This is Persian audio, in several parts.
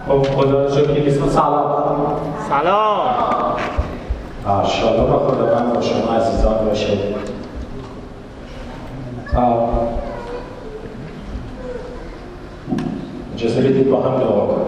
خب خدا رو شکر که سلام. شاداب و خداوند با شما عزیزان باشه. اجازه بدید با هم دعا کنیم.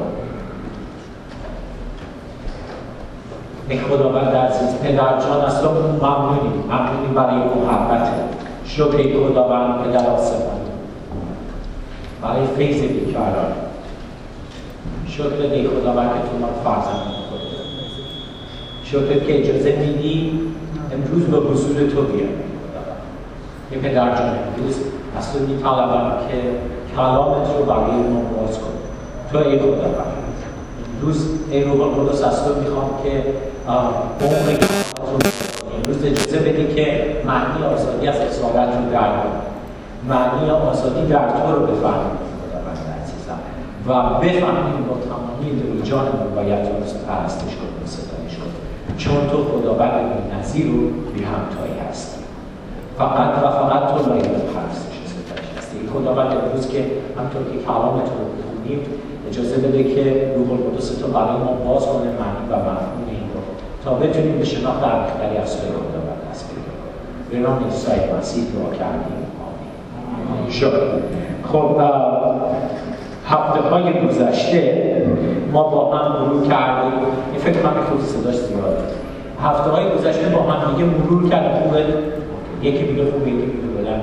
ای خداوند عزیز، پدرجان از تو ممنونیم برای محبت. شکر ای خداوند پدر آسمان برای فیض بیکران. شکر ای خداوند که تو ما فرزند می‌کنی. شکر که اجازه میدی امروز به حضور تو بیام. ای پدرجان، امروز از تو می‌طلبم که کلامت رو برای ما باز کن. تو ای خداوند، امروز ای روح القدس از تو میخوام که عمق امروز اجازه بدی که معنی آزادی از اسارت رو درک کنیم. معنی آزادی در تو رو بفهمیم خداوند عزیزم و بفهمیم با تمامی دل و جانمون باید تو رو پرستش کنیم و ستایش کنیم، چون تو خداوند بی‌نظیر و بی‌همتایی هستی. فقط تو لایق پرستش و ستایش هستی. خداوند امروز که همطور که کلامت رو بخونیم اجازه بده که روح القدس تو برای ما باز کنه معنی و مفهوم این رو تا بتونیم به شناخت عمیق‌تری از توی خداوند دست پیدا کنیم. به نام عیسی مسیح دعا کردیم. آمین. شکر. خب هفته‌های گذشته ما با هم مرور کردیم. این فکر کنم خود صداش زیاده. هفته‌های گذشته با هم دیگه مرور کردیم. خوبه یکی میگه خوبه یکی میگه بلند.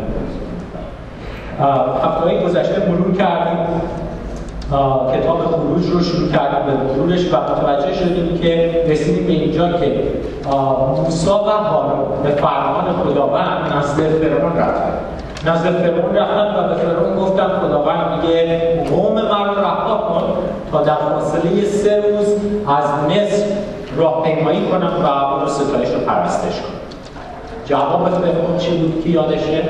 هفته‌های گذشته مرور کردیم. کتاب خروج رو شروع کردیم به مرورش و متوجه شدیم که رسیدیم به اینجا که موسی و هارون به فرمان خداوند نزد فرعون رفتن و به فرعون گفتن خداوند میگه قوم من رو رها کن تا در فاصله 3 روز از مصر راهپیمایی کنم و اون رو ستایش رو پرستش کنم. جواب فرعون چی بود که یادشه؟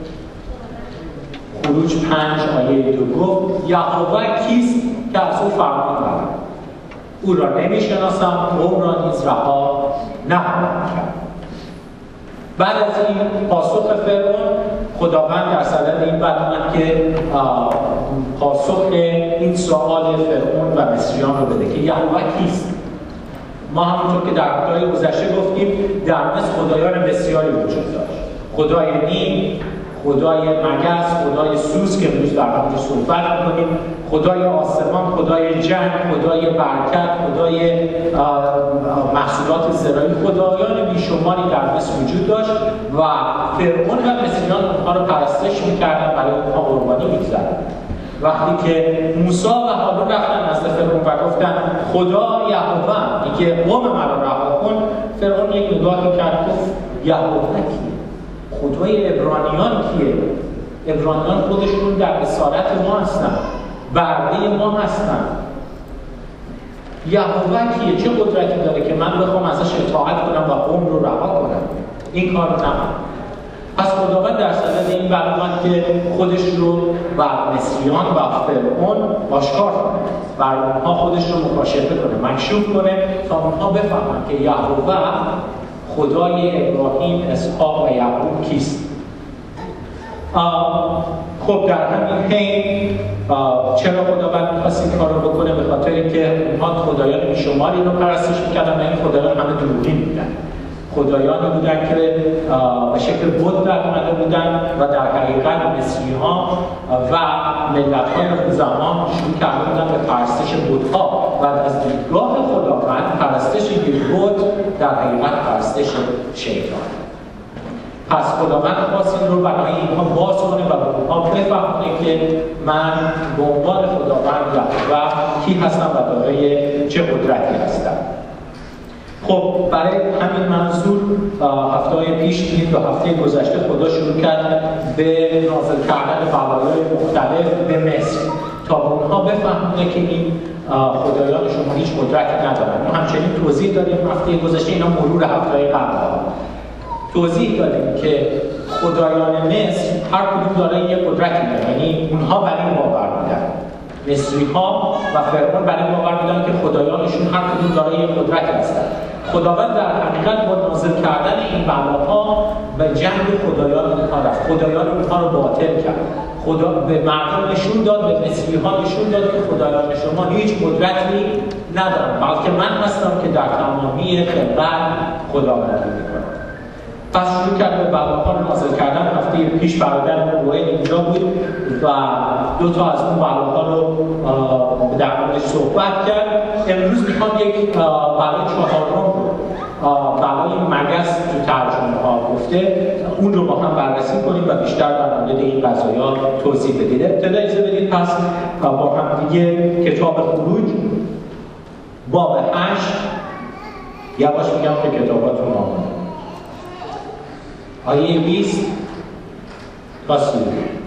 خروج 5 آیه 2 گفت یهوه کیست که از او فرمان برم؟ او را نمیشناسم، قوم را نیز رها نخواهم کرد. بعد از این پاسخ فرعون خداوند در صدد این برآمد که پاسخ این سوال فرعون و مصریان رو بده که یهوه کیست؟ ما همونطور که در هفته‌های گذشته گفتیم در مصر خدایان بسیاری وجود داشت. خدای نیل، خدای مگس، خدای سوز که امروز در موردش صحبت می‌کنیم، خدای آسمان، خدای جنگ، خدای برکت، خدای محصولات زراعی، خدایان بیشماری در مصر وجود داشت و فرعون و مصریان اونها رو پرستش می‌کردن، برای اونها قربانی می‌گذاشتن. وقتی که موسی و هارون رفتن نزد فرعون و گفتن خدا یهوه میگه قوم من رو رها کن، فرعون یک نگاهی کرد گفت یهوه کیه؟ خدای عبرانیان کیه؟ عبرانیان خودشون در اسارت ما هستن، برده ما هستن. یهوه کیه؟ چه قدرتی داره که من بخوام ازش اطاعت کنم و قوم رو رها کنم؟ این کار رو نکنم. پس خداوند در صدد این برآمد که خودش رو بر مصریان و فرعون آشکار کنه، بر اونها خودش رو مکاشفه کنه، مکشوف کنه تا اونها بفهمن که یهوه خدای ابراهیم، اسحاق و یعقوب کیست. خب در همین حین چرا خداوند می‌خواست این کار رو بکنه؟ به خاطر اینکه اونها خدایان بیشماری رو پرستش می‌کردن و این خدایان همه دروغین بودن. خدایانی بودن که به شکل بت در اومده بودن و در حقیقت مصری‌ها و ملت‌های زمان شروع کرده بودن به پرستش بت‌ها و از دیدگاه خداوند پرستش یک بت در حقیقت پرستش شیطان. پس خداوند خواست این رو برای اینها باز کنه و به اونها بفهمونه که من به عنوان خداوند یهوه کی هستم و دارای چه قدرتی هستم. خب برای همین منظور هفته‌های پیش دیدیم و هفته گذشته خدا شروع کرد به نازل کردن بلایای مختلف به مصر تا اونها بفهمونه که این خدایان شما هیچ قدرتی ندارن. ما همچنین توضیح دادیم هفته گذشته، اینا مرور هفته‌های قبل توضیح دادیم که خدایان مصر هر کدوم دارای یک قدرتی دارن، یعنی اونها بر این باور بودن مصری‌ها و فرعون برای باور بودن که خدایانشون هر کدوم دارای قدرت هستند. خداوند در حقیقت با نازل کردن این بلاها به جنگ خدایان اونها رفت. خدایان اونها رو باطل کرد. خدا به مردم نشون داد، به مصری‌ها نشون داد که خدایان شما هیچ قدرتی ندارن، بلکه من هستم که در تمامی خلقت خداوندی میکنم. پس شروع کرد به بلاها رو نازل کردن. هفته پیش برادرمون روحل اینجا بود و 2 تا از اون بلاها رو در موردش صحبت کرد. امروز میخوام یک بلای 4م رو، بلای مگس تو ترجمه ها گفته، اون رو با هم بررسی کنیم و بیشتر در مورد این قضایا توضیح بدید. ابتدا اجازه بدید پس با هم دیگه کتاب خروج باب 8 یواش میگم که کتاباتون آمده آیه 20 تا 30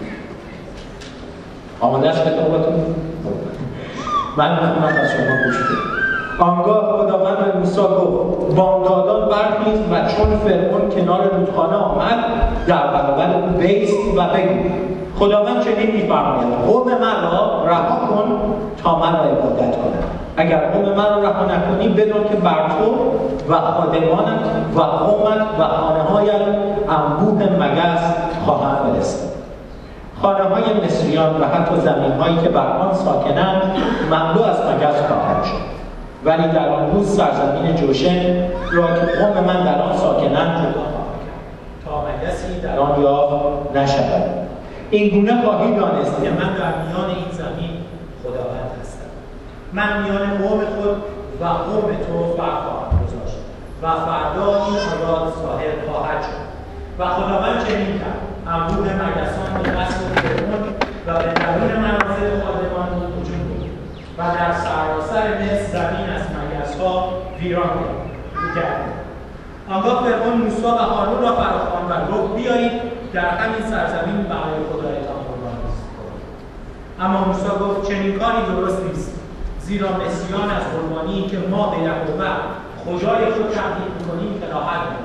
آمده است کتاباتون؟ من میخونم از شما گوش بدید. آنگاه خداوند به موسی گفت بامدادان برخیز و چون فرعون کنار رودخانه آمد در برابر او بایست و بگو خداوند چنین می‌فرماید قوم من را رها کن تا من را عبادت کنند. اگر قوم من را رها نکنی بدان که بر تو و خادمانت و قومت و خانه‌هایت انبوه مگس خواهند فرستاد. خانه‌های مصریان و حتی زمین‌هایی که بر آن ساکنند مملو از مگس خواهد شد. ولی در آن روز سرزمین جوشن را که قوم من در آن ساکنند جدا خواهد کرد تا مگسی در آن یافت نشود. این گونه خواهی دانست که من در میان این زمین خداوند هستم. من میان قوم خود و قوم تو فرق خواهم گذاشت و فردا این آزاد ظاهر خواهد شد. و خداوند چنین کرد انبوه مگسان به دست فرعون و به درون منازل خادمان هجوم برد و در سراسر مصر زمین از مگس‌ها ویران کرد. آنگاه فرعون موسی و هارون را فراخواند و گفت بیایید در همین سرزمین برای خدایتان قربانی کنید. اما موسی گفت چنین کاری درست نیست، زیرا مصریان از قربانی که ما به یهوه خدای خود تقدیم می‌کنیم کراهت می‌کنند.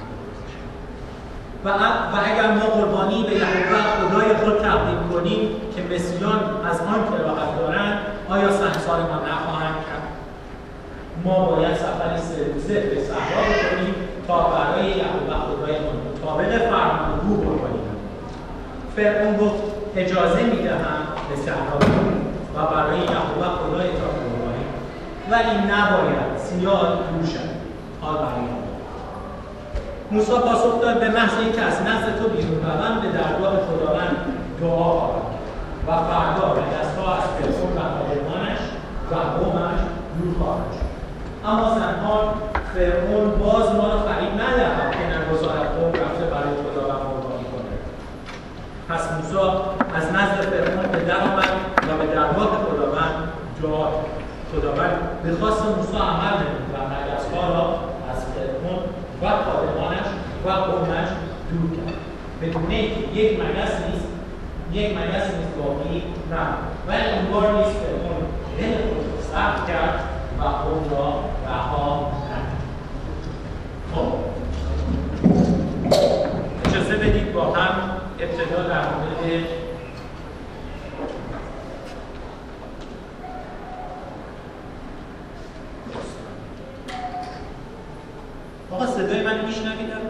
و اگر ما قربانی به یهوه خدای خود تقدیم کنیم که مصریان از آن کراهت دارند، آیا سنگسار ما نخواهند کرد؟ ما باید سفری 3 روزه به صحرا بکنیم تا برای یهوه خدایمان مطابق فرمان او قربانی کنیم. فرعون گفت اجازه میدهم به صحرا بروید و برای یهوه خدایتان قربانی کنید، ولی نباید سیاه دور شد. حال برای موسی پاسخ داد به محض اینکه از نزد تو بیرون روم به درگاه خداوند دعا خواهم کرد و فردا مگس‌ها از فرعون و خادمانش و قومش دور خواهند شد. اما زنهار فرعون باز ما را فریب ندهد که نگذارد قوم رفته برای خداوند قربانی کند. پس موسی از نزد فرعون به در آمد و به درگاه خداوند دعا کرد. خداوند به خواست موسی عمل نمود و مگس‌ها را از فرعون و خادمانش و قومش دور کرد. بدون اینکه یک مگس نیست باقی نه، ولی این بار نیست فرعون دل خود را سخت کرد و قوم را رها نکرد. خب اجازه بدید با هم ابتدا در مورد آقا صدای من میشنویدم؟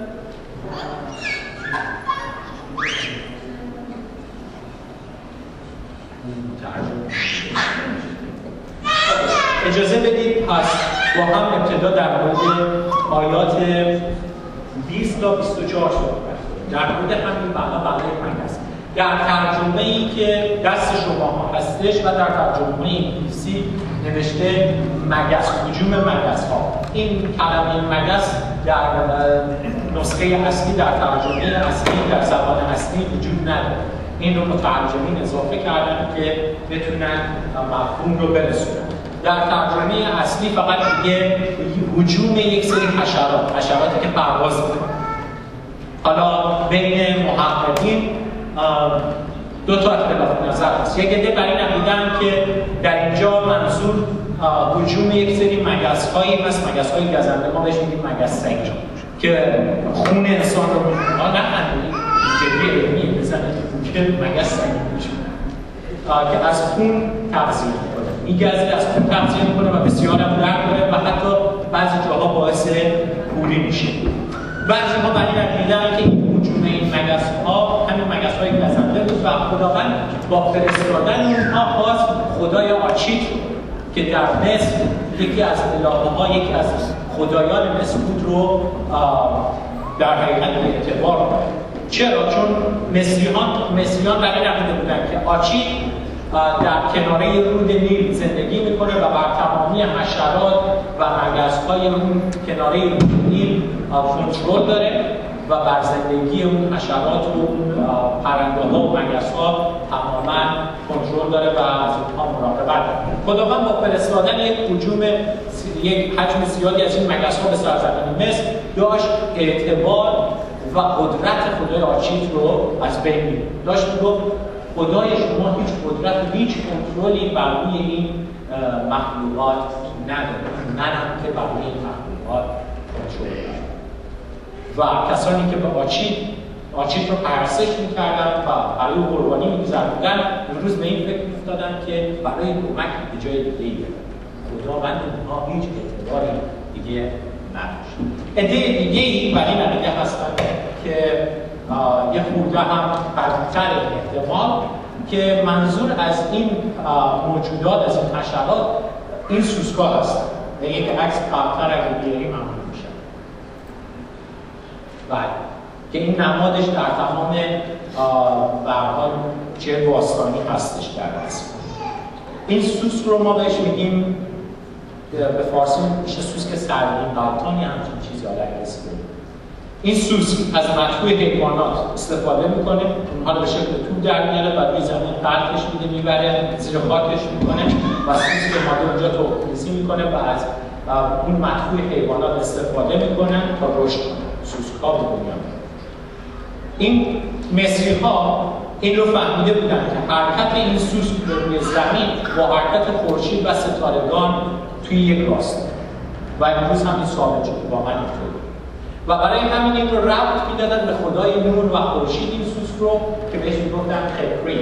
اجازه بدید پس با هم ابتدا در مورد آیات 20 تا 24 صحبت کنیم. در مورد همین بلای مگس. در ترجمه‌ای که دست شما هستش و در ترجمه انگلیسی نوشته مگس، هجوم مگس‌ها. این کلمه مگس در نسخه اصلی در ترجمه اصلی در زبان اصلی وجود نداره. این رو مترجمین اضافه کردن که بتونن مفهوم رو برسونن. در ترجمه اصلی فقط میگه هجوم یک سری حشراتی که پرواز میکنن. حالا بین محققین 2 تا اختلاف نظر هست. یک عده بر این عقیده‌اند که در اینجا منظور هجوم یک سری مگس‌هایی هست، مگس‌های گزنده، ما بهش میگیم مگس سگ که خون انسان رو می‌خورن. نه جدی علمی بزنه که مگس سگ میشه که از خون تغذیه میکنه، میگذره از خون تغذیه میکنه و بسیار هم درد داره و حتی بعضی جاها باعث کوری میشه. بعضی ها برای نتیجه که این هجوم این مگس‌ها همین مگس‌های گزنده بود و خداوند با فرستادن اونها خواست خدای آچیت که در مصر یکی از الهه‌ها، یکی از خدایان مصر بود رو در حقیقت اعتبار کنه. چرا؟ چون مصریان برای نمیده بودن که آچیت در کناره رود نیل زندگی میکنه و بر تمامی حشرات و مگس‌های اون کناره رود نیل کنترل داره و بر زندگی اون حشرات و اون پرنده‌ها و مگس‌ها تماما کنترل داره و از اونها مراقبت داره. خداوند با فرستادن یک حجم زیادی از این مگس‌ها به سرزمین مصر داشت اعتبار و قدرت خدای آچیت رو از بین می‌برد. داشت میگفت خدای شما هیچ قدرت و هیچ کنترلی بر روی این مخلوقات نداره. منم که بر روی این مخلوقات کنترل دارم. و کسانی که به آچیت رو پرستش می‌کردن و برای قربانی می‌گذروندن، امروز به این فکر می‌افتادن که برای کمک به جای دیگه‌ای برن. خداوند اونها هیچ اعتباری دیگه نداشت. عده دیگه‌ای برای این عقیده هستن که یه خورده هم قدیم‌تر احتمال که منظور از این موجودات، از این حشرات، این سوسک‌ها هستن. یک عکس قبل‌تر اگه بیاریم ممنون میشن. بله، که این نمادش در تمام برحال چه باستانی هستش در اصل. این سوسک رو ما بهش میگیم به فارسی میشه سوسک سرگین دالتون یا همچین چیزی حالا اسم. این سوسک از مطبوع حیوانات استفاده میکنه، اونها رو به شکل توپ در میاره و روی زمین قطعش میده، میبره زیر خاکش میکنه و سوسک ماده اونجا توقیزی میکنه و از اون مطبوع حیوانات استفاده میکنن تا رشد کنه. سوسک ها به دنیا میاد. این مصری ها این رو فهمیده بودن که حرکت این سوسک روی زمین با حرکت خورشید و ستارگان توی یک راسته و امروز هم این ثابت شده، واقعا اینطوره. و برای همین این رو ربط میدادن به خدای نور و خورشید این سوسک رو که بهش میگفتن خپری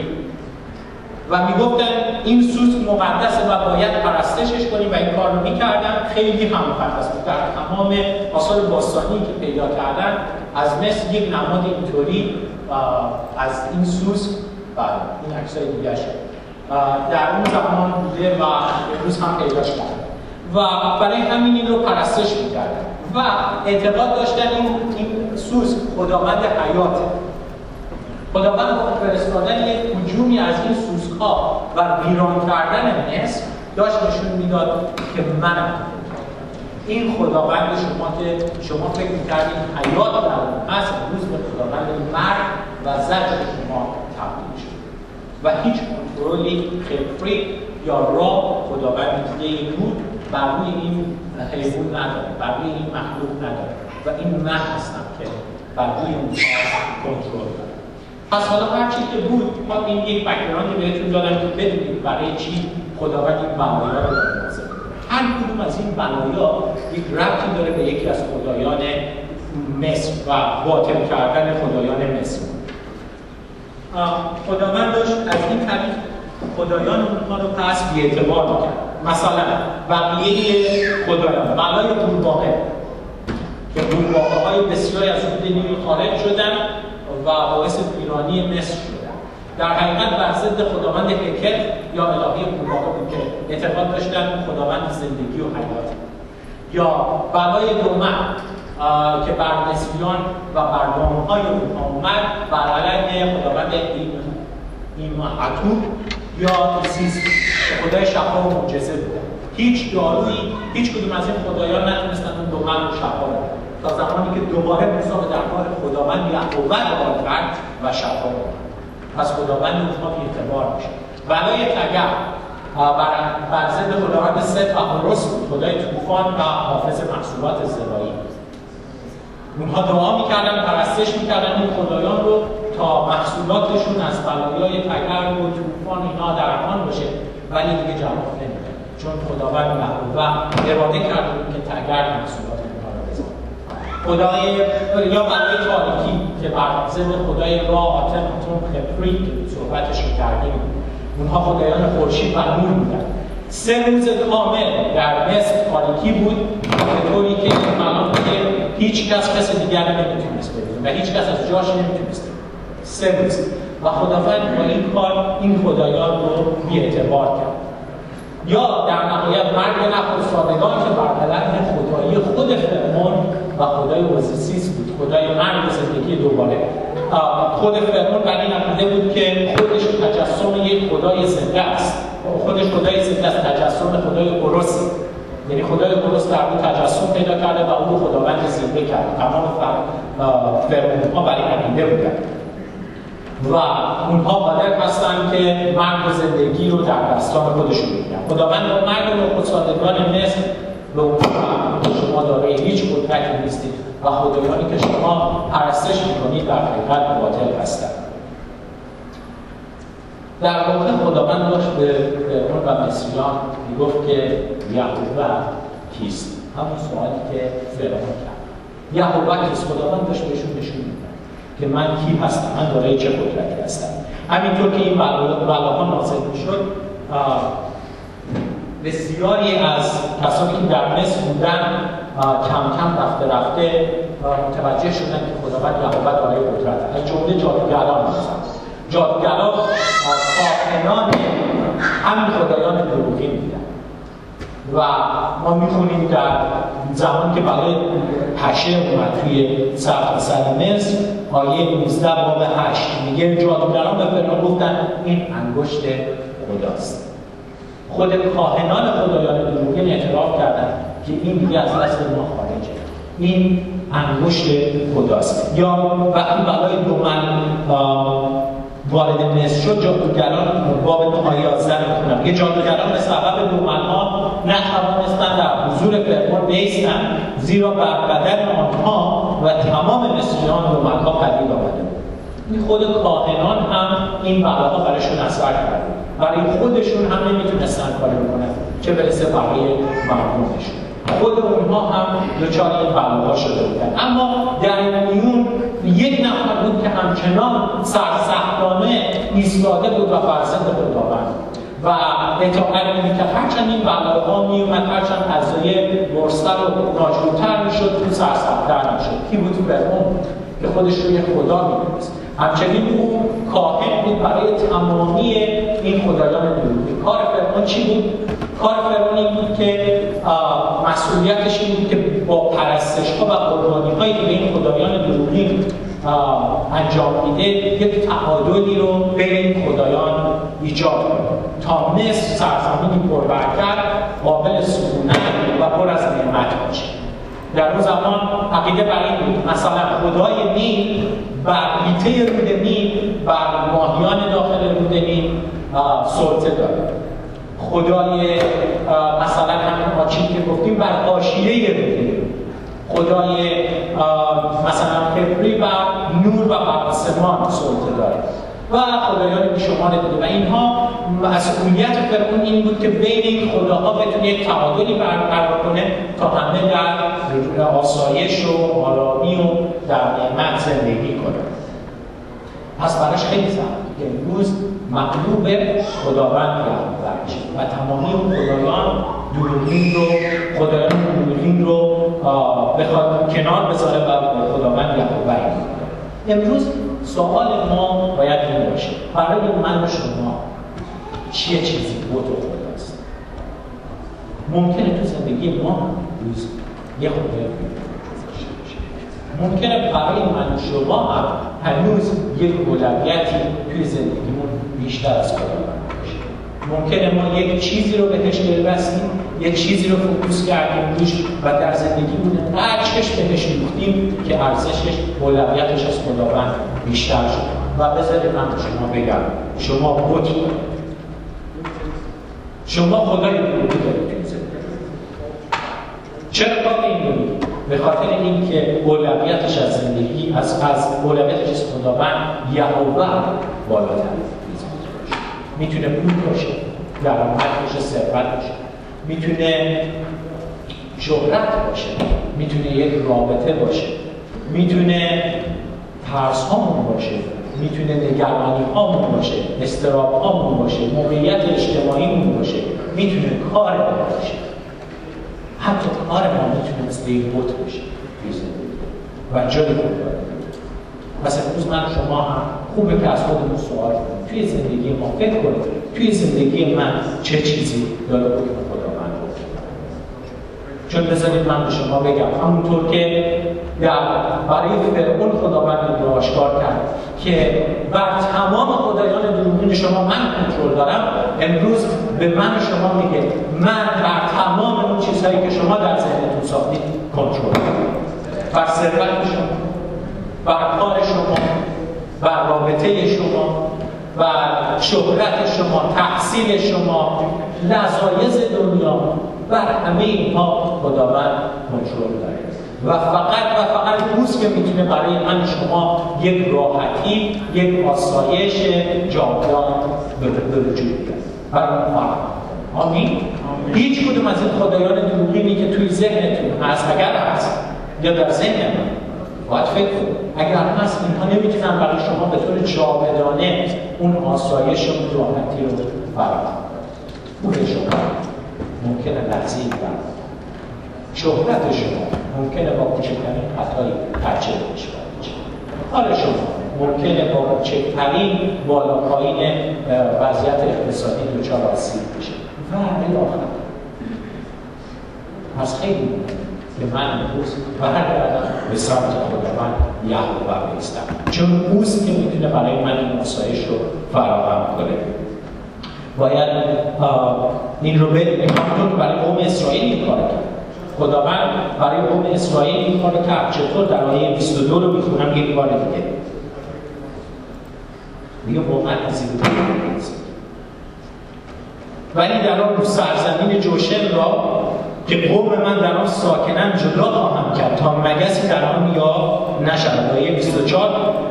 و میگفتن این سوسک مقدسه و باید پرستشش کنیم و این کار رو میکردن. خیلی هم مقدس بود. در تمام آثار باستانی که پیدا کردن از مصر یک نماد اینطوری از این سوسک و این عکسای دیگه شد در اون زمان بوده و امروز هم پیداش کردن و برای همین این رو پرستش میکردن و اعتقاد داشتن این سوسک خداوند حیاته. خداوند با فرستادن یک هجومی از این سوسک‌ها و ویران کردن مصر داشت نشون میداد که منم این خداوند شما که شما فکر می‌کردید حیات در اون هست، امروز به خداوند مرگ و زجر شما تبدیل شد و هیچ کنترلی خفری یا راه خداوند دیگه بود بر روی این حیوان نداره، بر روی این مخلوق نداره و این من هستم که بر روی اونها کنترل داره. پس حالا هر چی که بود، ما این یک بک‌گراندی بهتون دادم که بدونید برای چی خداوند این بلایا رو نازل می‌کنه. هر کدوم از این بلایا یک ربطی داره به یکی از خدایان مصر و باطل کردن خدایان مصر. خداوند داشت از این طریق خدایان اونها رو پس بی‌اعتبار می‌کرد. مثلا بقیه خدایان، بلای قورباغه که قورباغه‌های بسیاری از رود نیل خارج شدن و باعث ویرانی مصر شدن. در حقیقت بر ضد خداوند هکت یا الهه قورباغه بود که اعتقاد داشتن خداوند زندگی و حیات. یا بلای دومن که بر مصریان و بر دامهای اونها اومد بر علیه خداوند ایماهتوب یا ایزیس که خدای شفا و معجزه بوده. هیچ دارویی، هیچ کدوم از این خدایان نتونستن اون دومن رو شفا بدن تا زمانی که دوباره موسی به دربار خداوند یهوه حال کرد و شفا داد. پس خداوند اونها بی‌اعتبار میشه. بلای تگر بر ضد خداوند ست و هوروس بود، خدای طوفان و حافظ محصولات زراعی. اونها دعا میکردن، پرستش میکردن این خدایان رو تا محصولاتشون از بلایای تگر و طوفان اینا در امان باشه، ولی دیگه جواب نمیده چون خداوند یهوه اراده کرده بود که تگر محصولات اونها رو بزنه. خدای یا بلای تاریکی که بر ضد خدای را آتن خپری که صحبتش رو کردیم اونها خدایان خورشید و نور بودن. 3 روز کامل در مصر تاریکی بود، به طوری که هیچ کس کس دیگر نمیتونست ببینه و هیچ کس از جاش نمیتونست. 3 روز و خداوند با این کار این خدایان رو بی‌اعتبار کرد. یا در نهایت مرگ نخستادگان که بر علیه خدایی خود فرعون و خدای اوزیسیس بود، خدای مرگ و زندگی دوباره. خود فرعون بر این عقیده بود که خودش تجسم یک خدای زنده است، خودش خدای زنده است، تجسم خدای اوروس، یعنی خدای اوروس در اون تجسم پیدا کرده و اون رو خداوند زنده کرد. تمام فرعون‌ها بر این عقیده بودن و اونها قادر هستن که مرگ و زندگی رو در دستان خودشون بگیرن. خداوند با مرگ نخستادگان مصر به اونها شما دارای هیچ قدرتی نیستید و خدایانی که شما پرستش میکنید در حقیقت باطل هستند. در واقع خداوند داشت به فرعون و مصریان میگفت که یهوه کیست؟ همون سوالی که فرعون کرد. یهوه کیست؟ خداوند داشت بهشون نشون میداد که من کی هستم، من دارای چه قدرتی هستم. همینطور که این بلاها نازل میشد، بسیاری از کسانی که در مصر بودن کم کم رفته متوجه شدن که خداوند یهوه دارای قدرت است. از جمله جادوگران هستند. جادوگران کاهنان همین خدایان دروغین بودن و ما میخونیم در زمان که برای پشه اومد توی سرتاسر مصر، آیه 19 باب 8 میگه جادوگران به فرعون گفتن این انگشت خداست. خود کاهنان خدایان دروغین اعتراف کردن که این دیگه از دست ما خارجه، این انگشت خداست. یا وقتی برای دومن وارد مصر شد، جادوگران باب آیه 11 میخونم، یه جادوگران به سبب دومنها نتوانستند در حضور فرعون بایستند، زیرا بر بدن آنها و تمام مصریان دومنها پدید آمده بود. این خود کاهنان هم این بلاها برایشون اثر کرده، برای خودشون هم نمیتونستن کاری بکنن، چه برسه برای مردمشون. خود اونها هم دچار این بلاها شده بودن. اما در میون یک نفر بود که همچنان سرسختانه ایستاده بود و فرزند خداوند و اطاعت می‌کرد. هرچند این بلاها میومد، هرچند قضیه مرسل و ناجورتر میشد، اون سرسخت‌تر میشد. کی بود؟ فرعون که خودش رو یک خدا می‌دونست. همچنین او کاهن بود برای تمامی این خدایان دروغین. کار فرعون چی بود؟ کار فرعون این بود که مسئولیتش این بود که با پرستش‌ها و قربانی‌هایی که به این خدایان دروغین انجام میده یک تعادلی رو بین این خدایان ایجاد کنه تا مصر سرزمینی پربرکت، قابل سکونت و پر از نعمت باشه. در اون زمان عقیده بر این بود مثلا خدای نیل بر حیطه رود نیل، بر ماهیان داخل رود نیل سلطه داره. خدای مثلا همین آچین که گفتیم بر حاشیه رود نیل، خدای مثلا کبری بر نور و بر آسمان سلطه داره و خدایان بیشمار دیگه. و اینها مسئولیت فرعون این بود که بین این خداها بتونه یک تعادلی برقرار کنه تا همه در آسایش و آرامی و در نعمت زندگی کنه. پس براش خیلی سخت که امروز مغلوب خداوند بشه و تمامی اون خدایان دروغین رو بخواد کنار بذاره و خداوند یهوه. امروز سوال ما باید این باشه، برای من و شما چیه چیزی بود و خداست؟ ممکنه تو زندگی ما روز یه خدای ممکنه برای من و شما هم هنوز یک اولویتی توی زندگیمون بیشتر از خداوند باشه. ممکنه ما یک چیزی رو بهش برسیم، یک چیزی رو فوکوس کردیم روش و در زندگیمون انقدر چشم بهش دوختیم که ارزشش، اولویتش از خداوند بیشتر شد. و بذارید من به شما بگم، شما بت دارید، شما خدای بودی دارید. چرا کار این دارید؟ به خاطر اینکه اولویتش از زندگی از اولویتش از خداوند یهوه بالاتر میتونه پول باشه، درآمد باشه، ثروت باشه، میتونه شهرت باشه، میتونه یک رابطه باشه، میتونه ترس هامون باشه، میتونه نگرانی هامون باشه، اضطراب هامون باشه، موقعیت اجتماعیمون باشه، میتونه کار ما باشه. حتی کار ما میتونه مثل یک بت باشه توی زندگی و جای خود داره. پس امروز من شما هم خوبه که از خودمون سوال کنیم توی زندگی ما فکر کنیم توی زندگی من چه چیزی داره حکم خداوند گفته. چون بذارید من به شما بگم همونطور که برای فرعون خداوند این رو آشکار کرد که بر تمام خدایان دروغین شما من کنترل دارم، امروز به من شما میگه من بر تمام اون چیزهایی که شما در ذهنتون ساختید کنترل دارم. بر ثروت شما، بر کار شما، بر رابطه شما، بر شهرت شما، تحصیل شما، لذایذ دنیا، بر همه اینها خداوند کنترل داره و فقط روز که میتونه برای من شما یک راحتی، یک آسایش جاودان به وجود بیاد. برای اون فرق. آمین. هیچ کدوم از این خدایان دروغینی که توی ذهنتون هست، اگر هست یا در ذهن من باید فکر کنید اگر هست، اینها نمیتونن برای شما به طور جاودانه اون آسایش و راحتی رو فراهم کنن. پول شما ممکنه لحظه‌ای برد. شهرت شما ممکنه با کوچکترین خطایی ترجیح بشه. حال شما ممکنه با کوچکترین بالا پایین وضعیت اقتصادی دچار آسیب بشه. و الی آخر. از خیلی که من امروز برگردم به سمت خداوند یهوه بایستم، چون اوست که میتونه برای من این آسایش رو فراهم کنه. باید این رو بدونیم همونطور که برای قوم اسرائیل این کار کرد. خداوند برای قوم اسرائیل این کار کرد. چطور؟ در آیه 22 رو میخونم یک بار دیگه. میگه واقعا عزیز بود. ولی در آن سرزمین جوشن را که قوم من در آن ساکنم جدا خواهم کرد تا مگسی در آن یا نشود. آیه 24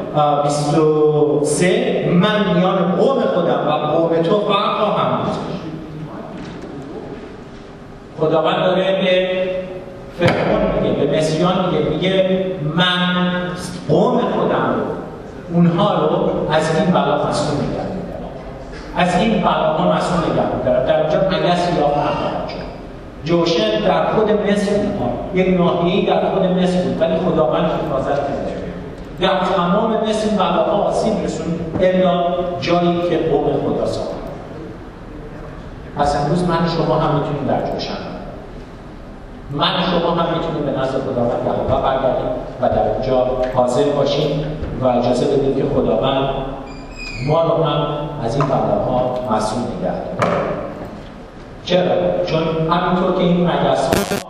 23 من میان قوم خودم و قوم تو فرق خواهم بود. خداوند داره به فرعون میگه، به مصریان میگه من قوم خودم رو، اونها رو از این بلا مسئول نگه می‌دارم، از این بلاها مسئول نگه می‌دارم. در اونجا مگس یا نخواهد شد. جوشن در خود مصر بود، یک ناحیه‌ای در خود مصر بود، ولی خداوند حفاظت کرد. در تمام مصر بلاها آسیب رسوند الا جایی که قوم خدا ساخت. پس امروز من شما هم میتونیم در جوشن، من شما هم میتونیم به نزد خداوند یهوه برگردیم و در اونجا حاضر باشیم و اجازه بدیم که خداوند ما رو هم از این بلاها مسئول نگه داره. چرا؟ چون همینطور که این مگس‌ها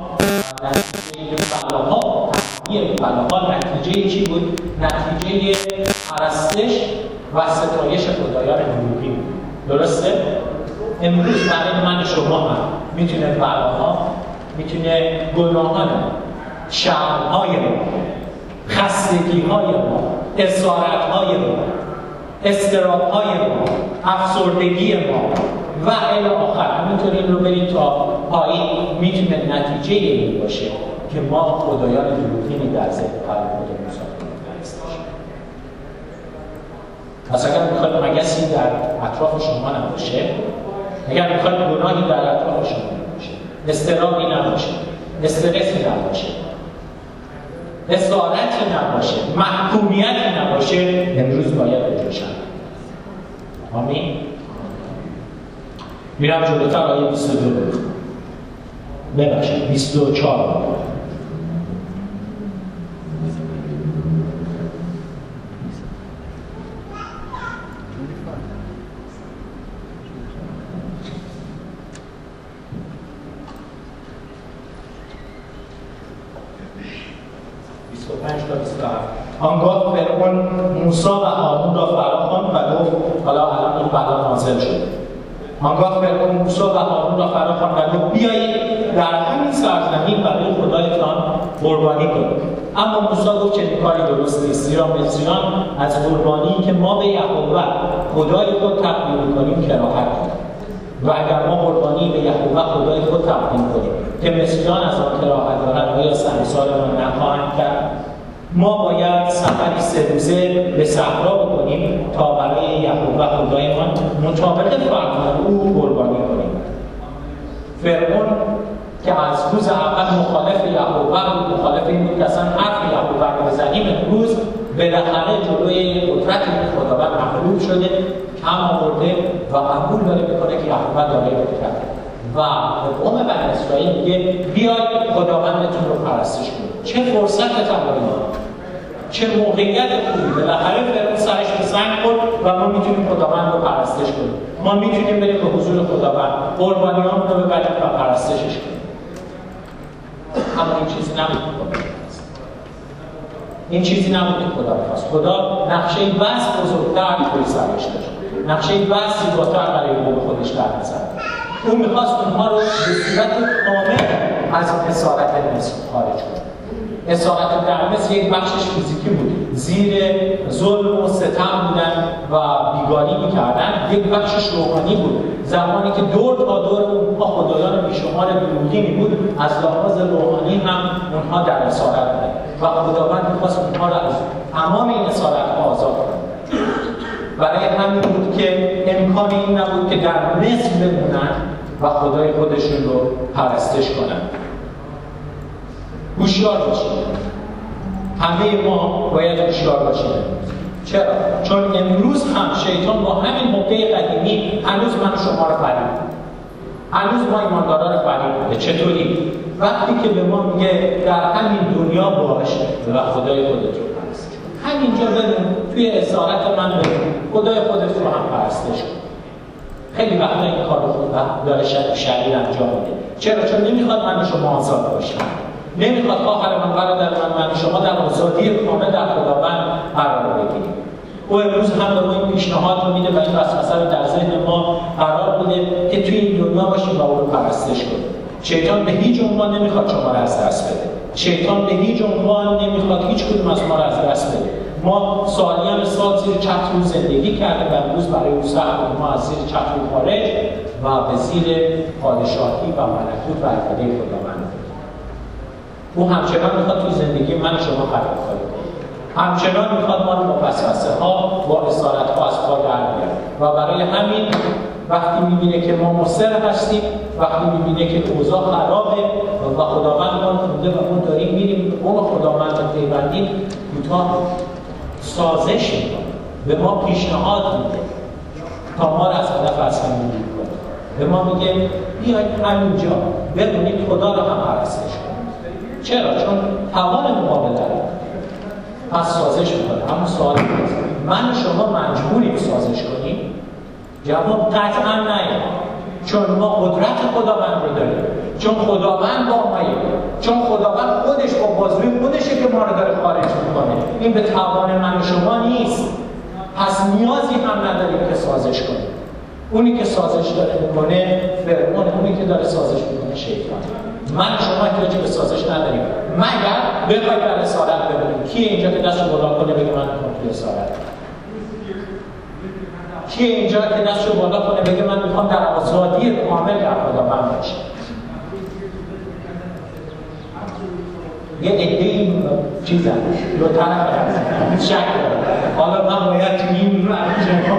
نتیجه بلاها نتیجه چی بود؟ نتیجه پرستش و ستایش خدایان دروغین بود. درسته؟ امروز برای من شما هم میتونه بلاها، میتونه گناهان ما، شرم‌های ما، خستگی‌های ما، اسارت‌های ما، اضطراب‌های ما، افسردگی ما و الی آخر، همینطور این رو برید تا پایین، میتونه نتیجه این باشه که ما خدایان دروغینی در ذهن خودمون ساختیم هستیم. پس اگر میخواید مگسی در اطراف شما نباشه، اگر میخواید گناهی در اطراف شما نباشه، اضطرابی نباشه، استرسی نباشه، اسارتی نباشه، محکومیتی نباشه، امروز باید بجوشن. آمین. میرم جلوتر آیه 22 ببخشید 24 25 تا 27. آنگاه فرعون موسی و هارون را فراخواند و گفت، حالا الان این بلا نازل شده. آنگاه فرعون موسی و هارون را فراخواند و گفت بیایید در همین سرزمین برای خدایتان قربانی کنید. اما موسی گفت چنین کاری درست نیست، زیرا مصریان از قربانی که ما به یهوه خدای خود تقدیم می‌کنیم کراهت کنند. و اگر ما قربانی به یهوه خدای خود تقدیم کنیم که مصریان از آن کراهت دارند، آیا سنگسارمان نخواهند کرد؟ ما باید سفری 3 روزه به صحرا بکنیم تا برای یهوه خدایمان مطابق فرمان او قربانی کنیم. فرعون که از روز اول مخالف یهوه بود، مخالف این بود که اصلا حرف یهوه رو بزنیم، امروز بالاخره جلوی قدرت خداوند مغلوب شده، کم آورده و قبول داره میکنه که یهوه داره قدرت و به قوم بنی اسرائیل میگه بیاید خداوندتون رو پرستش کنید. چه فرصت طلایی، چه موقعیت خوبی. بالاخره فرعون سرش به سنگ خورد و ما میتونیم خداوند رو پرستش کنیم. ما میتونیم بریم به حضور خداوند، قربانیامون رو ببریم و پرستشش کنیم. اما این چیزی نبود. این چیزی نبود که خدا می‌خواست. خدا نقشه بس بزرگتر توی سرش داشت. نقشه بس زیباتر برای قوم خودش در نظر داشت. او می‌خواست اونها رو به صورت کامل از اسارت مصر خارج کنه. اسارت در مصر یک بخشش فیزیکی بود، زیر ظلم و ستم بودن و بیگاری میکردن. یک بخشش روحانی بود، زمانی که دور تا دور اونها خدایان بیشمار دروغینی بود، از لحاظ روحانی هم اونها در اسارت بودن و خداوند میخواست اونها را از تمام این اسارت آزاد کنه. برای همین بود که امکان این نبود که در مصر بمونن و خدای خودشون رو پرستش کنن. هوشیار باشید. همه ما باید هوشیار باشیم. چرا؟ چون امروز هم شیطان با همین موقع قدیمی هنوز من و شما رو فریب میده. هنوز ما ایمانداران رو فریب میده. چطوری؟ وقتی که به ما میگه در همین دنیا باش و خدای خودت رو پرست. همینجا ببین توی اسارت من ببین خدای خودت رو هم پرستش کن. خیلی وقتا این کار رو داره شریر انجام میده. چرا؟ چون نمیخواد من و شما آزاد باشیم. نمیخواد آخر من برادر من شما در آزادی کامل در خداوند قرار بگیریم. او امروز هم به ما این پیشنهاد رو میده و این وسوسه رو در ذهن ما قرار بده که توی این دنیا باشیم و او رو پرستش کنیم. شیطان به هیچ عنوان نمیخواد شما رو از دست بده. شیطان به هیچ عنوان نمیخواد هیچ کدوم از ما رو از دست بده. ما سالیان سال زیر چتر زندگی کردیم و امروز برای او سخت ما از زیر چتر خارج و به زیر پادشاهی و ملکوت و عقیده خداوند. او همچنان میخواد توی زندگی من و شما خرابکاری کنه. همچنان میخواد ما رو با وسوسه ها، با اسارت ها از پا در بیاره و برای همین وقتی میبینه که ما مصر هستیم، وقتی میبینه که اوضاع خرابه و خداوند ما مونده و ما داریم میریم به قوم خداوند پیوندیم، کوتاه سازش میکنه، به ما پیشنهاد میده تا ما رو از هدف اصلی دور کنه. به ما میگه بیاید همینجا بمونید، خدا رو هم پرستش کنید. چرا؟ چون توان مقابله داره. پس سازش میکنه. اما سوال هست من شما مجبوریم سازش کنیم؟ جواب قطعا نه. چون ما قدرت خداوند رو داریم، چون خداوند با مایه، چون خداوند خودش با بازوی خودشه که ما رو داره خارج میکنه. این به توان من و شما نیست. پس نیازی هم نداریم که سازش کنیم. اونی که سازش داره میکنه فرعون، اونی که داره سازش میکنه شیطان. من شما احتیاجی به سازش نداریم مگر بخواید در اسارت ببینیم. کیه اینجا که دستشو بالا کنه بگه من میخوام توی اسارت؟ کیه اینجا که دستشو بالا کنه بگه من میخوام در آزادی کامل در خداوند باشم؟ یه عده‌ای چیزن دو طرف هست شک دارم. حالا من باید تو این جناب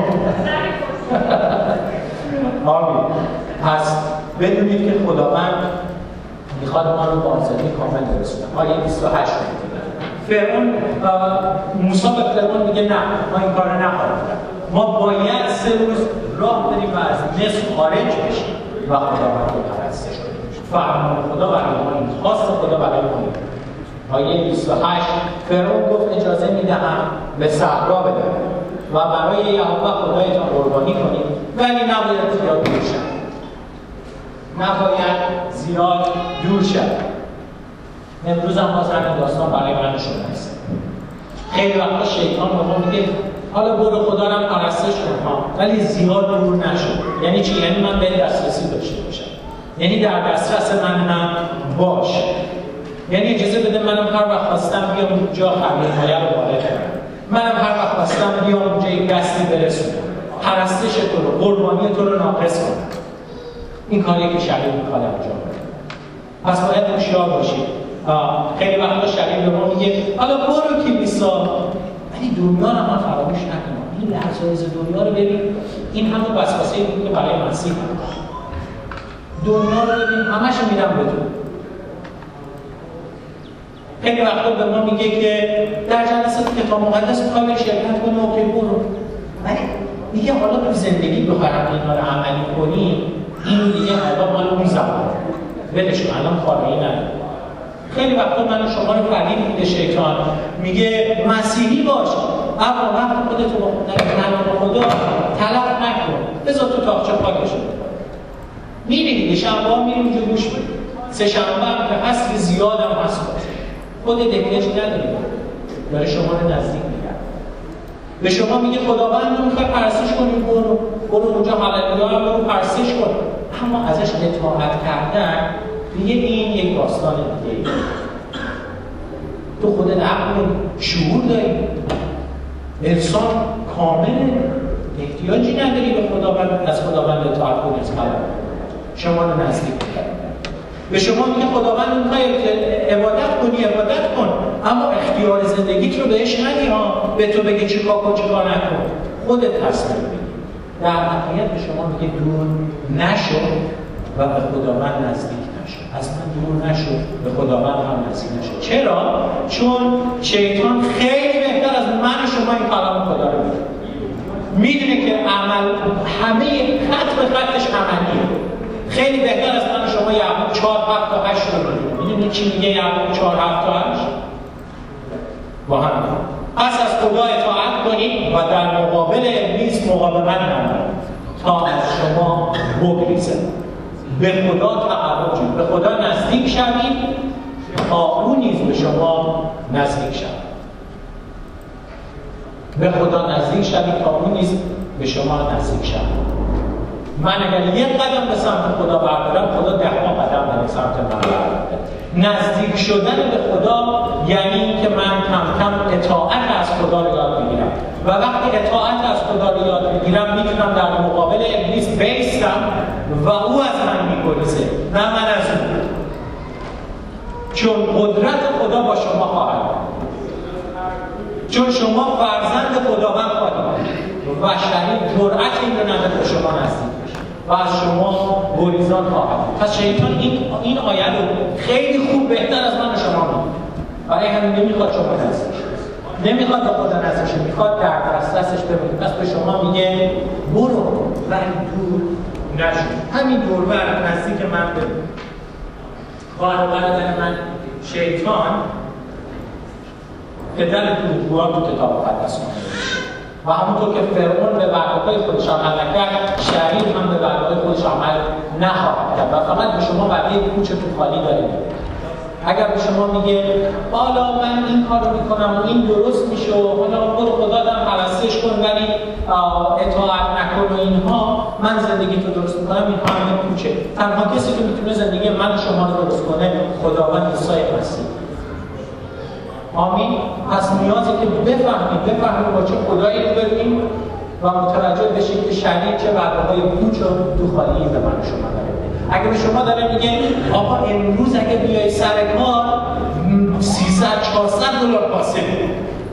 آمین. پس بدونید که خداوند میخواد ما رو با آزادی کامل برسونه. آیه 28 فرعون موسی به فرعون میگه نه، ما این کار رو نخواهیم کرد. ما باید 3 روز راه بریم و از مصر خارج بشیم و خداوند رو پرستش کنیم. فرمان خدا برای ما این، خواست خدا برای ما این. آیه 28 فرعون گفت اجازه میدهم به صحرا بروید و برای یهوه خدایتان قربانی کنید، ولی نباید زیاد دور شد. نباید زیاد دور شد. امروز هم باز همین داستان برای من شده است. خیلی وقتا شیطان به ما میگه حالا برو خدا رو هم پرستش کن ولی زیاد دور نشو. یعنی چی؟ یعنی من به دسترسی داشته باشم. یعنی در دسترس من هم باش. یعنی اجازه بده منم هر وقت خواستم بیام اونجا خمیرهای رو وارد کنم. منم هر وقت خواستم بیام اونجا یک دستی برسونم. پرستش تو رو، قربانی تو رو ناقص کنم. این کاری که شریعت میخواد انجام بده. پس باید هوشیار باشید. خیلی وقتا شریف به ما میگه حالا برو کلیسا، ولی دنیا رو هم فراموش نکن. این لحظه دنیا رو ببین، این همون وسوسه‌ای بود که برای مسیح بود. دنیا رو ببین، همش میرم به تو. خیلی وقتا به ما میگه که در جلسات کتاب مقدس میخوای شرکت کنی، اوکی برو. ولی دیگه حالا تو زندگی بخوای اینا رو عملی کنی، این دیگه حالا مال اون زمان ولش کن، الان کاری نداره. خیلی وقتا من و شما رو فریب میده شیطان، میگه مسیحی باش، اما وقت خودتو با خدا تلف نکن، بذار تو تاقچه پاکش رو. میری دیگه شنبه ها میری اونجا گوش بدی، سه شنبه هم که اصل زیاد هم هست باشه، خود دقیقش نداری، داره شما رو نزدیک میگرد. به شما میگه خداوند رو میخوای پرستش کنی، برو اونجا هللویا هم برو پرستش کن. اما ازش اطاعت کردن دیگه این یک داستان دیگه. تو خودت عقل شعور داری، انسان کامل، احتیاجی نداری به خداوند، از خداوند اطاعت کنی، از خلق شما رو نزدیک می‌کنه. به شما میگه خداوند میخوای عبادت کنی، عبادت کن، اما اختیار زندگیت رو بهش ندی، به تو بگه چیکار کن چیکار نکن، خودت تصمیم بگیر. در نهایت به شما میگه دور نشو و به خداوند نزدیک نشو. از من دور نشو، به خداوند هم نزدیک نشو. چرا؟ چون شیطان خیلی بهتر از من و شما این کلام خدا رو میدونه که عمل همه خط به خطش عملیه. خیلی بهتر از من و شما یعقوب 4:7 تا 8 رو میدونید چی میگه یعقوب 4:7 تا 8 با هم. پس از خدا اطاعت کنید و در مقابل ابلیس مقاومت نمایید تا از شما بگریزد. به خدا تقرب جویید، به خدا نزدیک شوید تا او نیز به شما نزدیک شود. به خدا نزدیک شوید تا او نیز به شما نزدیک شود. من اگر یک قدم به سمت خدا بردارم، خدا 10 قدم به سمت من برمی‌داره. نزدیک شدن به خدا یعنی که من کم کم اطاعت از خدا رو یاد بگیرم و وقتی اطاعت از خدا رو یاد بگیرم میتونم در مقابل ابلیس بیستم و او از من میگریزه نه من از او، چون قدرت خدا با شما خواهد بود، چون شما فرزند خداوند خواهید و شریک جرأت این رو نداره به شما نزدیک بشه و از شما گریزان خواهد بود. پس شیطان این آیه رو خیلی خوب بهتر از من و شما می‌دونه. برای همین نمیخواد شما نزدیک شید، نمیخواد به خدا نزدیک شید، میخواد در دسترسش بمونید. پس به شما میگه برو ولی دور نشو. همین دور بر نزدیک من بمون. خواهر برادر من شیطان پدر دروغگویان تو کتاب مقدس و همونطور که فرعون به وعده‌های خودش عمل نکرد، شریف هم به وعده‌های خودش عمل نخواهد کرد و فقط به شما وعده کوچ تو خالی داره میده. اگر به شما میگه حالا من این کارو میکنم و این درست میشه و حالا برو خدا دم پرستش کن ولی اطاعت نکن و اینها، من زندگی تو درست میکنم، اینها همه کوچه. تنها کسی که میتونه زندگی من و شما رو درست کنه خداوند عیسی مسیح. آمین. پس نیازه که بفهمید با چه خدایی رو بریم و متوجه بشید که شریک چه وعده‌های پوچ و تو خالی به من و شما داره. اگه به شما داره میگه آقا امروز اگه بیای سر کار 300-400 دلار پاسه بده،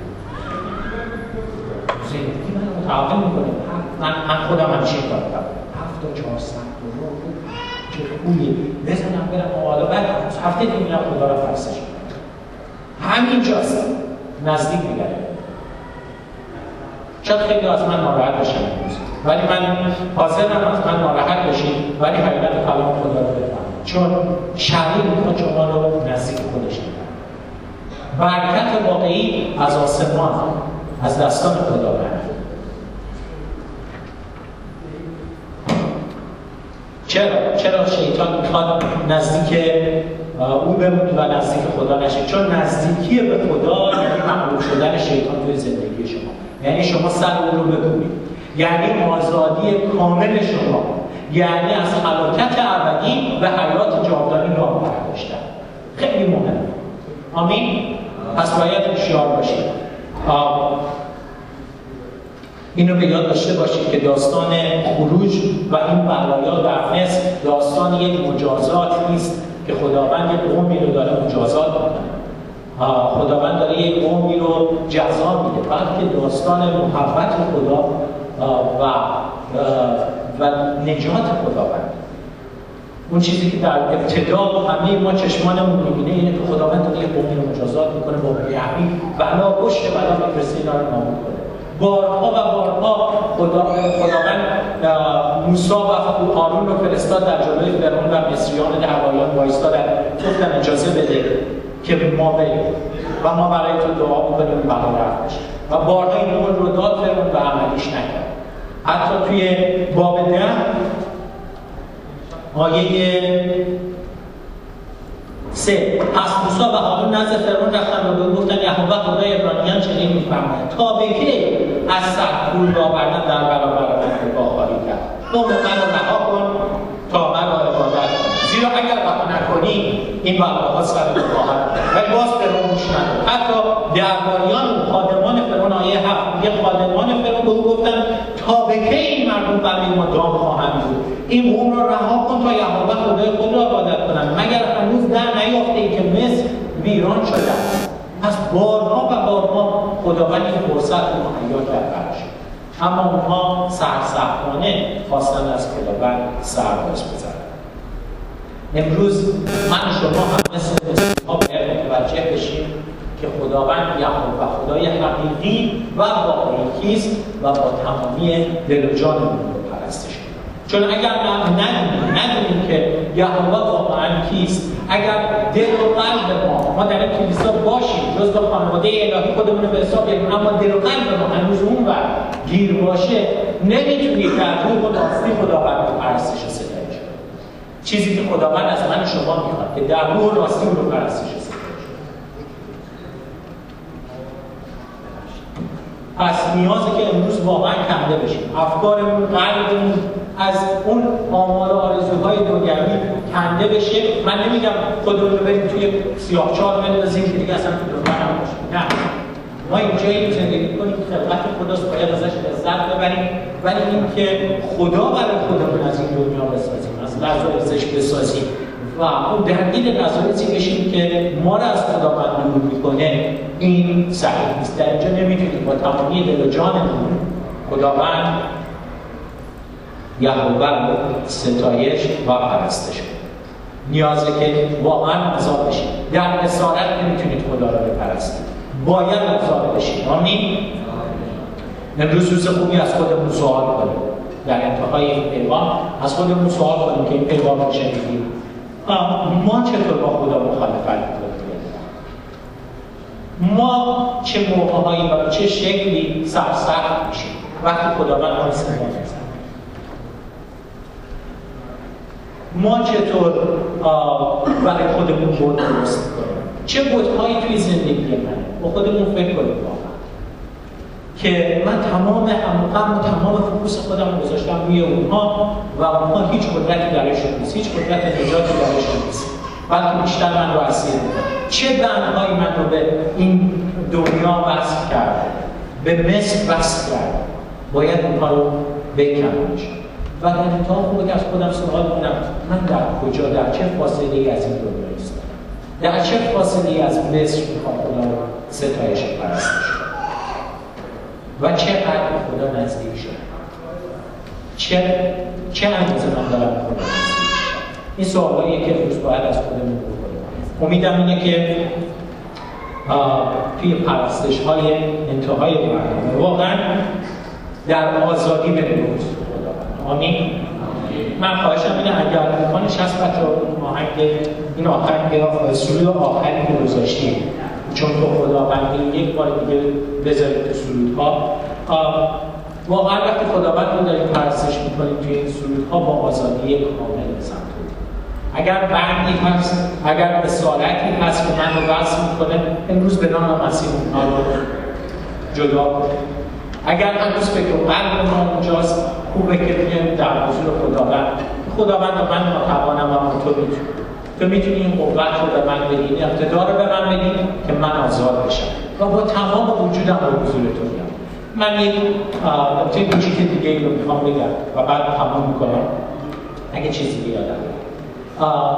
زندگی من متعاقل میکنه. من خودم همیشه کار کنم 700-400 دلار چه پولی بزنم برم حالا بعد هفته دیگه میرم خدا رو پرستش کنم. همینجاست نزدیک میگره. شاید خیلی از من ناراحت بشن ولی من حاضرم از من ناراحت بشید ولی حقیقت کلام خدا رو بفهمید، چون شریک میخواد شما رو نزدیک خودش کنه. برکت واقعی از آسمان، از دستان خدا برد. چرا شیطان میخواد نزدیک او بمونی و نزدیک خدا نشه؟ چون نزدیکی به خدا یعنی مغلوب شدن شیطان توی زندگی شما، یعنی شما سر او رو بکوبید، یعنی آزادی کامل شما، یعنی از هلاکت ابدی به حیات جاودانی راه برداشتن. خیلی مهمه. آمین. پس باید هوشیار باشید. اینو به یاد داشته باشید که داستان خروج و این بلایا در مصر داستان یک مجازات نیست که خداوند یک قومی رو داره مجازات میکنه، خداوند داره یک قومی رو جزا میده، بلکه داستان محبت خدا و نجات خداوند. اون چیزی که در ابتدا همه ما چشمانمون میبینه اینه که خداوند داره یک قومی رو مجازات میکنه با بی‌رحمی، بلا پشت بلا میفرسته اینا رو نابود کنه. بارها و بارها خداوند موسی و هارون رو فرستاد در جلوی فرعون و مصریان دعوایان وایستادن، گفتن اجازه بده که ما بریم و ما برای تو دعا میکنیم بلا رفت بشه و بارها این قول رو داد فرعون و عملیش نکرد. حتی توی باب 10 آیه 3 پس موسی و هارون نزد فرعون رفتند و به او گفتند یهوه خدای عبرانیان چنین می‌فرماید تا به کی از سر پول آوردن در برابر من نگاه‌خواری کرد. قوم من را رها کن تا مرا عبادت کن، زیرا اگر رها نکنی این بلاها سر تو خواهد ولی باز فرعون گوش نداد. حتی درباریان و خادمان فرعون آیه 7 میگه خادمان فرعون به او گفتند تا به کی این مردم برای ما دام خواهند بود؟ این قوم را رها کن تا یهوه خدای خود را عبادت کنند، مگر هنوز در نیافته ای که مصر ویران شده است؟ پس بارها و بارها خداوند این فرصت رو مهیا کرد براش، اما اونها سرسختانه خواستن از خداوند سر باز بزنند. امروز من شما هم مثل ها باید متوجه بشیم که خداوند یهوه خدای حقیقی و واقعی کیست و با تمامی دل و جانمون رو پرستش کنیم. چون اگر ندونیم که یهوه واقعا کیست، اگر دل و قلب ما در این کلیسا باشیم، جزو خانواده الهی خودمون رو به حساب بیاریم، اما دل و قلب ما هنوز اون ور گیر باشه، نمیتونیم در روح و راستی خداوند رو پرستش و ستایش کنیم. چیزی که خداوند از من و شما میخواد که در روح و راستی رو پرستش و ستایش. پس نیازه که امروز واقعا کنده بشیم، افکارمون، قلبمون از اون آمال و آرزوهای دنیوی کنده بشه. من نمیگم خودمون رو بریم توی سیاه‌چال بندازیم که دیگه اصلا تو دنیا نباشیم، نه، ما اینجایی زندگی کنیم که خلقت خداست، باید ازش لذت ببریم، ولی این که خدا برای خودمون از این دنیا بسازیم، از لذایزش بسازیم و اون دلیل لذایزی بشیم که ما را از خداوند دور میکنه، این صحیح نیست. در اینجا نمیتونیم با تمامی دل و جانمون خداوند یهوه رو ستایش و پرستش کنیم. نیازه که واقعا مضا بشیم. در اسارت نمیتونید خدا رو بپرستید، باید مضا بشیم. آمین. امروز روز خوبی از خودمون سوال کنیم، در انتهای این پیغام از خودمون سوال کنیم که این پیغام رو شنیدیم، ما چطور با خدا مخالفت میکنیم؟ ما چه موقع‌هایی و چه شکلی سرسخت میشیم وقتی خداوند ما رو صدا میزنه؟ ما چطور برای خودمون بود درست میکنیم؟ چه بت‌هایی توی زندگی منه؟ با خودمون فکر کنیم واقعا که من تمام همقم و تمام فوکوس خودم رو گذاشتم روی اونها و اونها هیچ قدرتی درشون نیست، هیچ قدرت نجاتی درشون نیست، بلکه بیشتر من رو اسیر میکنه. چه بندهایی من رو به این دنیا وصل کرده، به مصر وصل کرده، باید اونها رو بکنمش. و در انتها خوبه که از خودم سوال کنم من در کجا، در چه فاصله‌ای از این دنیا هستم، در چه فاصله‌ای از مصر میخوام خدا رو ستایش و پرستش کنم و چقدر خدا نزدیک شد، چه اندازه من دارم خدا نزدیک شد. این سوالاییه که امروز باید از خودمون بکنیم. امیدم اینه که توی پرستش های انتهای برنامه واقعا در آزادی بریم روز خدا. آمین. من خواهشم اینه اگر امکانش هست بچه‌ها این آهنگ سرود آخری که گذاشتیم چون تو خداوندی یک بار دیگه بذارید تو سرودها. واقعا وقتی خداوند رو داریم پرستش میکنیم توی این سرودها با آزادی کامل سمت اگر بندی هست، اگر اسارتی هست که من رو وصل میکنه، امروز به نام مسیح اونها رو جدا کنه. اگر هنوز فکر و قلب ما اونجاست، خوبه که بگیم در حضور خداوند من ناتوانم اما تو میتونی. تو میتونی این قوت رو به من بدی، این اقتدار رو به من بدی که من آزاد بشم و با تمام وجودم به حضور تو بیام. من یک نکته کوچیک دیگه ای رو میخوام بگم و بعد تمام میکنم اگه چیزی یادم.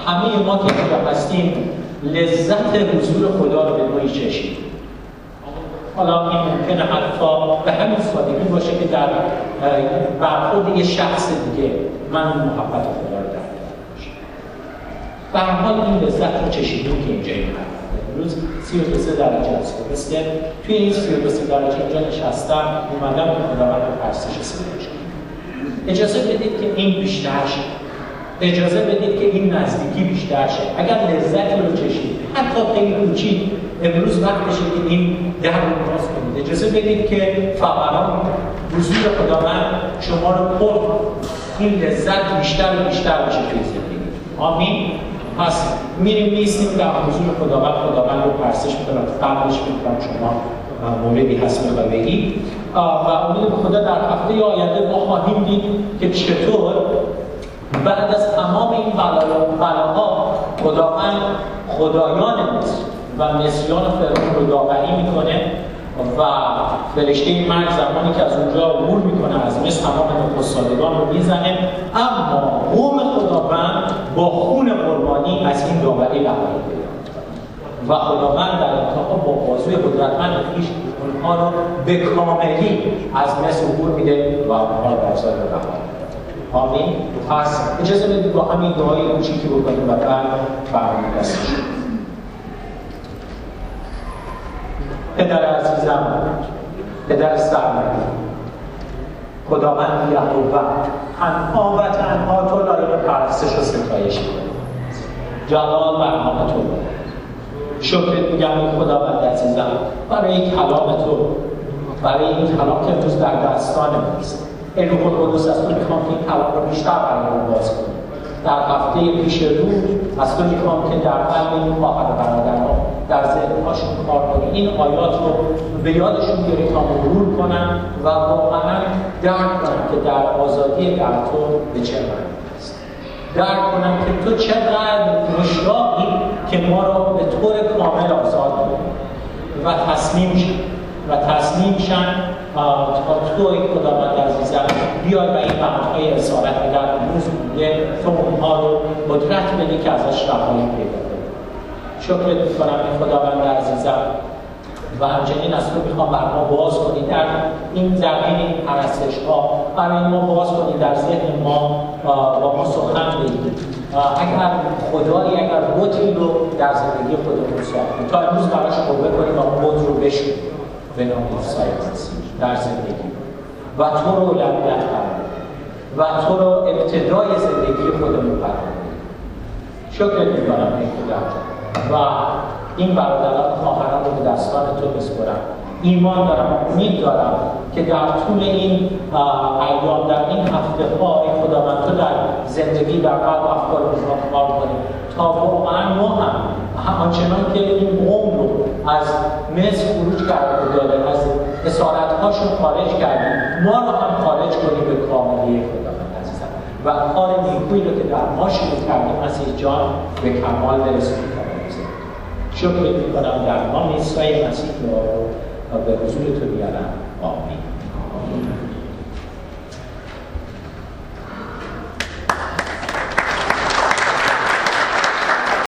همه ما که اینجا هستیم لذت حضور خدا رو به نوعی چشیدیم. حالا این ممکنه حتی به همین سادگی باشه که در برخورد یه شخص دیگه من محبت خدا رو درک کرده باشم. به هر حال این لذت رو چشیدیم که اینجا این امروز 32 درجه است. مثل توی این 32 درجه اینجا نشستم اومدم که خداوند رو پرستش ستایش کنم. اجازه بدید که این بیشتر شه. اجازه بدید که این نزدیکی بیشتر شه. اگر لذتی رو چشید حتی خیلی کوچیک امروز وقتشه که این در رو باز کنید. اجازه بدید که فقران حضور خداوند شما رو پر این لذت بیشتر و بیشتر بشه توی زندگی. آمین. پس میریم میستیم در حضور خداوند رو پرستش میکنم، قبلش میکنم شما موردی هست میخوای بگید و امید به خدا در هفته آینده ما خواهیم دید که چطور بعد از تمام این بلاها خداوند خدایان مصر و مصریان فرعون رو داوری میکنه و فرشته مرگ زمانی که از اونجا عبور میکنه از مصر تمام نخستادگان رو میزنه، اما قوم خداوند با خون قربانی از این داوری رهایی پیدا و خداوند در انتها با بازوی قدرتمند خویش اونها رو به کاملی از مصر عبور میده و اونها رو در سال رهایی. آمین. پس اجازه بدید با همین دعای کوچیکی بکنیم و بعد برنامه دستش. پدر عزیزم، پدر سرمدی، خداوند یهوه، تنها و تنها تو لایق پرستش و ستایش می‌کنی. جلال بر نام تو. شکرت میگم خداوند عزیزم برای کلام تو، برای این کلام که امروز در دستان ماست. ای روح القدس از تو میخوام که این کلام رو بیشتر برای باز کنی. در هفته پیش رو از تو میخوام که در قلب این خواهر و برادرها در ذهنهاشون کار کنی، این آیات رو به یادشون بیاری تا مرور کنن و واقعا درک کنن که در آزادی در تو به چه معنی است. درک کنن که تو چقدر مشتاقی که ما رو به طور کامل آزاد کنی و تسلیم شن تا توی خداوند عزیزم بیای و این بحث‌های اسارت اگر امروز بوده تو اونها رو قدرت بدی که ازش رهایی پیدا کنی. شکرت می‌کنم خداوند عزیزم و همچنین از تو میخوام بر ما باز کنی در این زمین این پرستش‌ها برای ما باز کنی در ذهن ما با ما سخن بگی. اگر خدایی اگر بتی رو در زندگی خودمون ساختیم تا امروز براش قوه کنیم و بت رو بشکنیم به نام عیسی مسیح در زندگی و تو رو اولویت قرار و تو رو ابتدای زندگی خودمون قرار بدیم. شکرت می‌کنم ای خدا و این برادران و خواهران رو به دستان تو بسپرم. ایمان دارم و امید دارم که در طول این ایام در این هفته‌ها ای خداوند تو در زندگی در قلب و افکار اونها کار کنیم تا واقعا ما هم همچنان که این قوم رو از مصر خروج داده از اسارت‌هاشون خارج کردیم ما رو هم خارج کنیم به کاملی خداوند عزیزم و کار نیکویی رو که در ما شروع کردیم مسیح جان به کمال برسونیم. شکر می‌کنم در نام عیسی مسیح و به حضور تو بیارم. آمین.